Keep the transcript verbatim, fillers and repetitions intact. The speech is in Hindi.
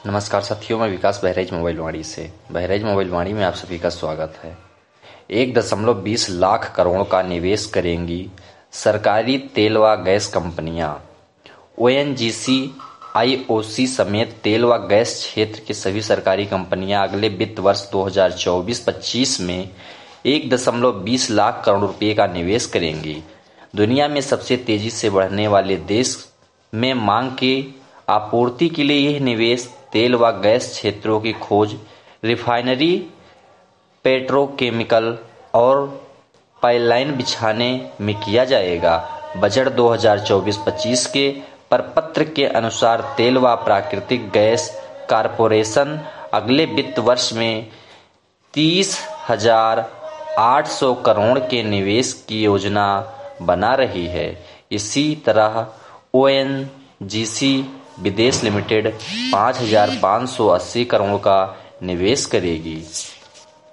नमस्कार साथियों, मैं विकास बहराइच मोबाइल वाणी से बहराइच मोबाइल वाणी में आप सभी का स्वागत है। एक दशमलव बीस लाख करोड़ का निवेश करेंगी सरकारी तेल व गैस कंपनियां। ओएनजीसी, आईओसी समेत तेल व गैस क्षेत्र की सभी सरकारी कंपनियां अगले वित्त वर्ष दो हज़ार चौबीस पच्चीस में एक दशमलव बीस लाख करोड़ रुपए का निवेश करेंगी। दुनिया में सबसे तेजी से बढ़ने वाले देश में मांग के आपूर्ति के लिए यह निवेश तेल व गैस क्षेत्रों की खोज, रिफाइनरी, पेट्रोकेमिकल और पाइपलाइन बिछाने में किया जाएगा। बजट दो हज़ार चौबीस पच्चीस के प्रपत्र के अनुसार तेल व प्राकृतिक गैस कॉरपोरेशन अगले वित्त वर्ष में तीस हजार आठ सौ करोड़ के निवेश की योजना बना रही है। इसी तरह ओएनजीसी विदेश लिमिटेड पाँच हजार पाँच सौ अस्सी करोड़ का निवेश करेगी।